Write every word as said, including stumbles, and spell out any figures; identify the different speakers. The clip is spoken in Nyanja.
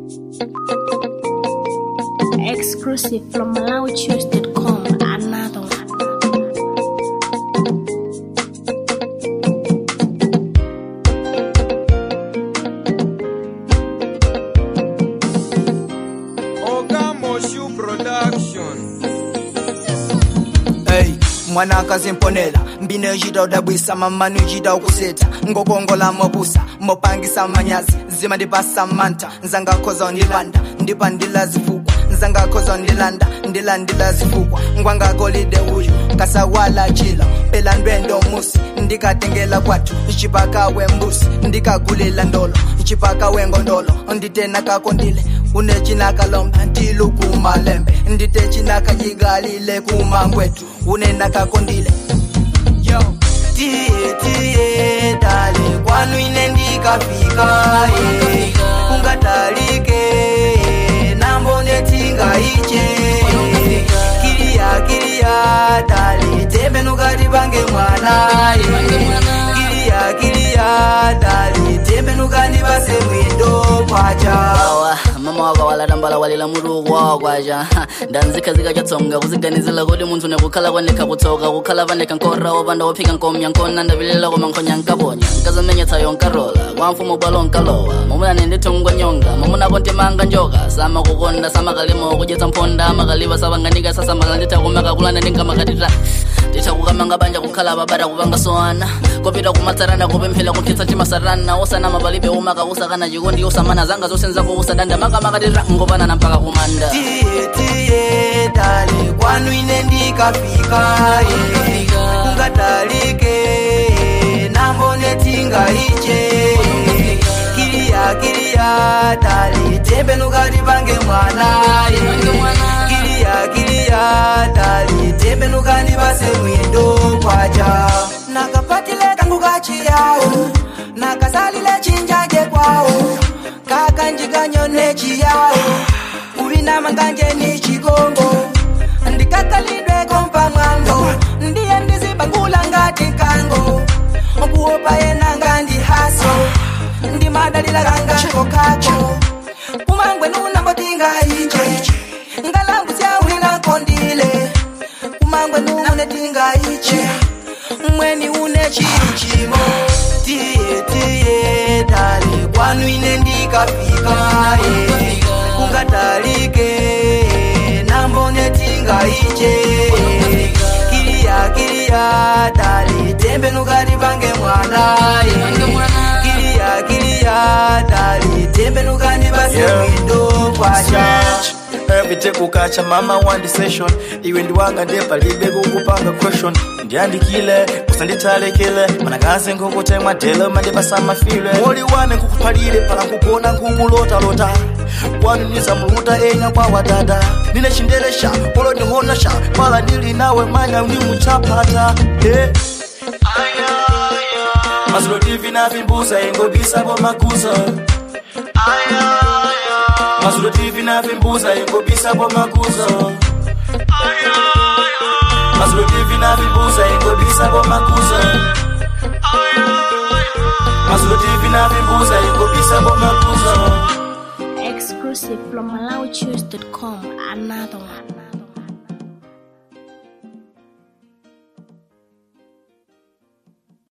Speaker 1: Exclusive from Malawi Choose dot com. Another one.
Speaker 2: Mwana kazimponela mbine jida udabwisa mamanu jida ukuseta ngokongola mobusa mopangisa manyazi zima ndipasa manta nzanga koza ndilanda ndipa ndila zifukwa nzanga koza ndilanda ndila ndila zifukwa ngwanga golide uyu kasawala chila pela ndwendo musi ndikatengela kwatu chipaka wembusi ndikagulela ndolo chipaka wengondolo nditena kakondile unechina kalomba ndilu kumalembe ndite china kajigalile kumangwetu unena kakondile yo tie tie dale kwanu ine ndikafika e ungatalike nambone tinga iche kilia kilia dale tembe nukati bange mwana kilia kilia dale tembe nukani base mwindo pacha
Speaker 3: mama wako wala dambala walila muru wako kwaja ndanzika zika chatsonga kuziganizila kodi muntu nekukhala kwaneka kutoka kukhala vaneka nkora opanda ophika nkomya nkona ndavilela koma nkhonya nkaponya nkazamenyetsa yonkarola kwa mfumo bwalo nkalowa momuna nendithungwa nyonga momuna konti manga njoka sama kukonda sama kalimo kujetsa mponda makaliva savanganika sasa malandita kumaka kulana ndingamakatita tichakukamanga banja kukhala babada kupanga soana kopita kumatsarana kupemphela kukhitsa chimasarana osana mabalibe umaka usakana chikondi usamana zanga zosenza ko usadanda maka makatira ngopana nampaka kumanda
Speaker 2: tie tie dale kwanu ine ndikafika e ungatalike nambone tinga iche kilia kilia dale tembe nukati bange mwana kilia kilia dale tembe nukani base mwindo kwaja nakapatile kangu kachiyao nakasalile chinjage kwao kakanjikanyone chiyao ubina manganje ni chigongo ndikakalidwe kompa mwango ndiye ndizibangula ngati kango okuopa yenanga ndi haso ndi madalila kangango kako kumangwe nunambotinga iche ngalangu syawina kondile kumangwe nunetinga iche mweni une chiri chimo tie tie dale kwanu ine ndikafika e ungatalike nambone tinga iche kilia kilia dale tembe nukati bange mwana kilia kilia dale tembe nukani base mwindo kwacha
Speaker 4: everyday kukacha mama one session iwe ndiwanga ndepa libe kukupanga question ndiandikile kusanditalekele manakaze ngokutemwa dele mandipasa mafile moli wane kukupalile pala nkugona nkumulota lota wanu niza muluta enya kwa wadada nine chindelesha polo nihonasha pala nili nawe manya ni muchapata eh Maslo T V na vimbuza yengo bisa bo makuza Maslo T V na vimbuza yengo bisa bo makuza Maslo T V na vimbuza yengo bisa bo makuza Maslo T V na vimbuza yengo bisa bo makuza
Speaker 1: Exclusive from Malawi Choose dot com. Another one.